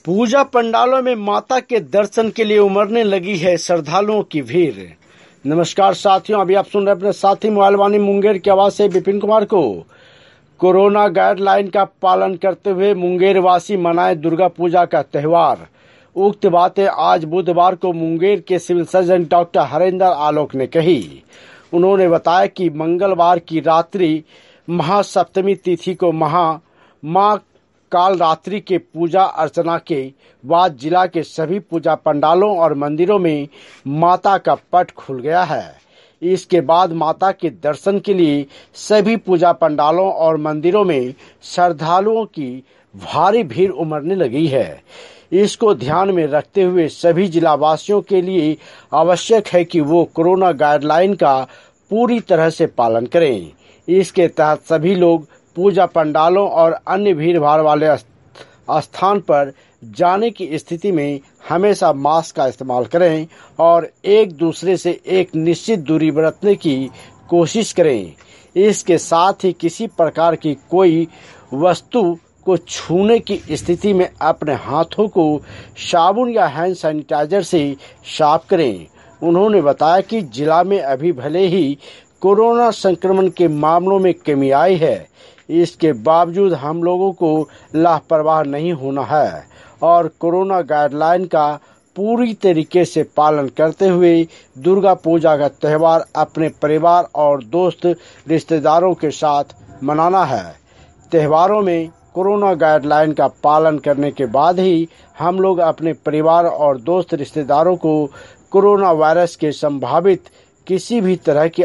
पूजा पंडालों में माता के दर्शन के लिए उमड़ने लगी है श्रद्धालुओं की भीड़। नमस्कार साथियों, अभी आप सुन रहे अपने साथी मोबाइल वाणी मुंगेर की आवाज से विपिन कुमार को। कोरोना गाइडलाइन का पालन करते हुए मुंगेर वासी मनाए दुर्गा पूजा का त्योहार। उक्त बातें आज बुधवार को मुंगेर के civil surgeon doctor Harendra Alok ने कही। उन्होंने बताया कि मंगलवार की रात्रि महासप्तमी तिथि को माँ काल रात्रि के पूजा अर्चना के बाद जिला के सभी पूजा पंडालों और मंदिरों में माता का पट खुल गया है। इसके बाद माता के दर्शन के लिए सभी पूजा पंडालों और मंदिरों में श्रद्धालुओं की भारी भीड़ उमड़ने लगी है। इसको ध्यान में रखते हुए सभी जिलावासियों के लिए आवश्यक है कि वो कोरोना गाइडलाइन का पूरी तरह से पालन करें। इसके तहत सभी लोग पूजा पंडालों और अन्य भीड़ भाड़ वाले स्थान पर जाने की स्थिति में हमेशा मास्क का इस्तेमाल करें और एक दूसरे से एक निश्चित दूरी बरतने की कोशिश करें। इसके साथ ही किसी प्रकार की कोई वस्तु को छूने की स्थिति में अपने हाथों को साबुन या हैंड सैनिटाइजर से साफ करें। उन्होंने बताया कि जिला में अभी भले ही कोरोना संक्रमण के मामलों में कमी आई है, इसके बावजूद हम लोगों को लापरवाह नहीं होना है और कोरोना गाइडलाइन का पूरी तरीके से पालन करते हुए दुर्गा पूजा का त्योहार अपने परिवार और दोस्त रिश्तेदारों के साथ मनाना है। त्योहारों में कोरोना गाइडलाइन का पालन करने के बाद ही हम लोग अपने परिवार और दोस्त रिश्तेदारों को कोरोना वायरस के संभावित किसी भी तरह की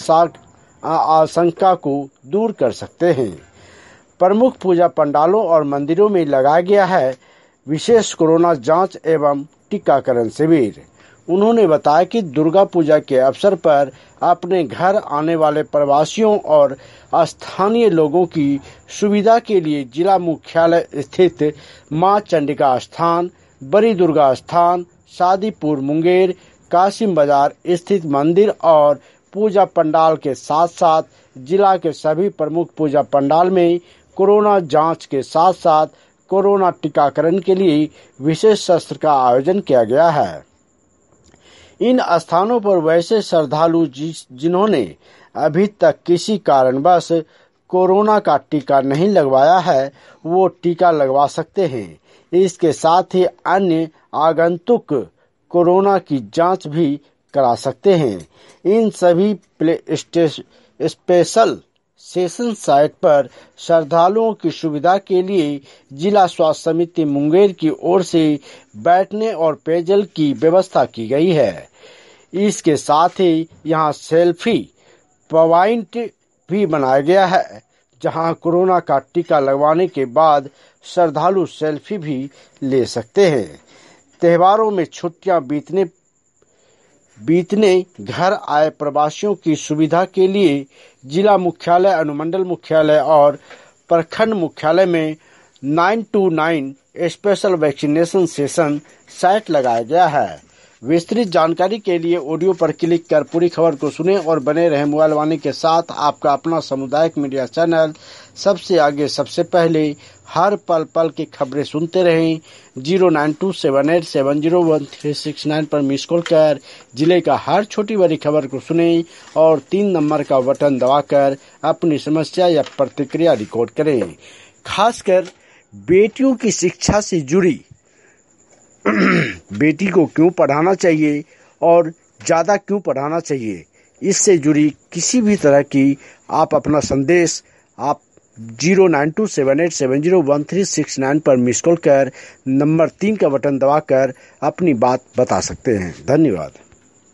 आशंका को दूर कर सकते हैं। प्रमुख पूजा पंडालों और मंदिरों में लगाया गया है विशेष कोरोना जांच एवं टीकाकरण शिविर। उन्होंने बताया कि दुर्गा पूजा के अवसर पर अपने घर आने वाले प्रवासियों और स्थानीय लोगों की सुविधा के लिए जिला मुख्यालय स्थित मां चंडिका स्थान, बड़ी दुर्गा स्थान, शादीपुर मुंगेर, कासिम बाजार स्थित मंदिर और पूजा पंडाल के साथ साथ जिला के सभी प्रमुख पूजा पंडाल में कोरोना जांच के साथ साथ कोरोना टीकाकरण के लिए विशेष सत्र का आयोजन किया गया है। इन स्थानों पर वैसे श्रद्धालु जिन्होंने अभी तक किसी कारणवश कोरोना का टीका नहीं लगवाया है, वो टीका लगवा सकते हैं। इसके साथ ही अन्य आगंतुक कोरोना की जांच भी करा सकते हैं। इन सभी स्पेशल सेशन साइट पर श्रद्धालुओं की सुविधा के लिए जिला स्वास्थ्य समिति मुंगेर की ओर से बैठने और पेयजल की व्यवस्था की गई है। इसके साथ ही यहां सेल्फी पॉइंट भी बनाया गया है, जहां कोरोना का टीका लगवाने के बाद श्रद्धालु सेल्फी भी ले सकते हैं। त्योहारों में छुट्टियां बीतने घर आए प्रवासियों की सुविधा के लिए जिला मुख्यालय, अनुमंडल मुख्यालय और प्रखंड मुख्यालय में 929 स्पेशल वैक्सीनेशन सेशन साइट लगाया गया है। विस्तृत जानकारी के लिए ऑडियो पर क्लिक कर पूरी खबर को सुने और बने रहे मोबाइल वाणी के साथ। आपका अपना सामुदायिक मीडिया चैनल सबसे आगे सबसे पहले हर पल पल की खबरें सुनते रहें। 09278701369 पर मिस कॉल कर जिले का हर छोटी बड़ी खबर को सुनें और 3 नंबर का बटन दबाकर अपनी समस्या या प्रतिक्रिया रिकॉर्ड करें। खासकर बेटियों की शिक्षा से जुड़ी बेटी को क्यों पढ़ाना चाहिए और ज्यादा क्यों पढ़ाना चाहिए, इससे जुड़ी किसी भी तरह की आप अपना संदेश आप 09278701369 पर मिस कॉल कर नंबर 3 का बटन दबाकर अपनी बात बता सकते हैं। धन्यवाद।